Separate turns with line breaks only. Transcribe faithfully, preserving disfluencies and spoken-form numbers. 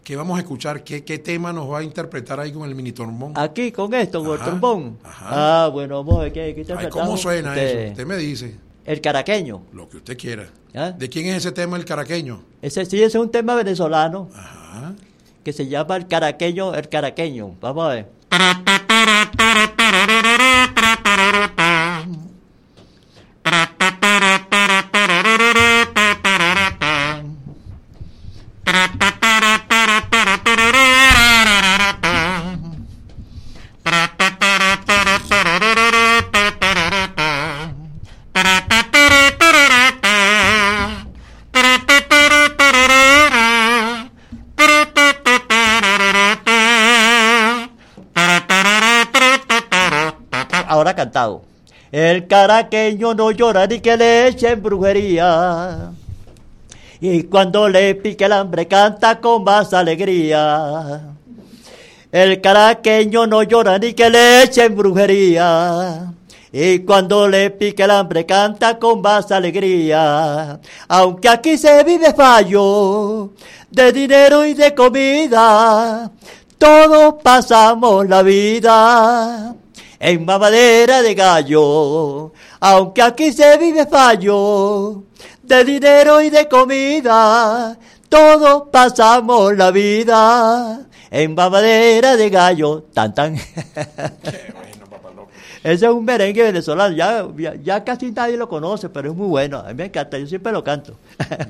¿Qué vamos a escuchar? ¿Qué, qué tema nos va a interpretar ahí con el mini trombón?
Aquí, con esto, con
Ajá,
el trombón.
ajá.
Ah, bueno, vamos a ver qué, qué
Ay,
interpretamos.
¿cómo suena
Usted-
eso? Usted me dice.
El caraqueño.
Lo que usted quiera.
¿Ah?
¿De quién es ese tema, el caraqueño?
Ese sí, ese es un tema venezolano
Ajá.
que se llama el caraqueño, el caraqueño. Vamos a ver. Ahora cantado. El caraqueño no llora ni que le echen brujería. Y cuando le pique el hambre canta con más alegría. El caraqueño no llora ni que le echen brujería. Y cuando le pique el hambre canta con más alegría. Aunque aquí se vive fallo de dinero y de comida, todos pasamos la vida en mamadera de gallo. Aunque aquí se vive fallo de dinero y de comida, todos pasamos la vida en mamadera de gallo. Tan tan.
Qué bueno, papá loco.
Ese es un merengue venezolano, ya, ya, ya casi nadie lo conoce, pero es muy bueno, a mí me encanta, yo siempre lo canto.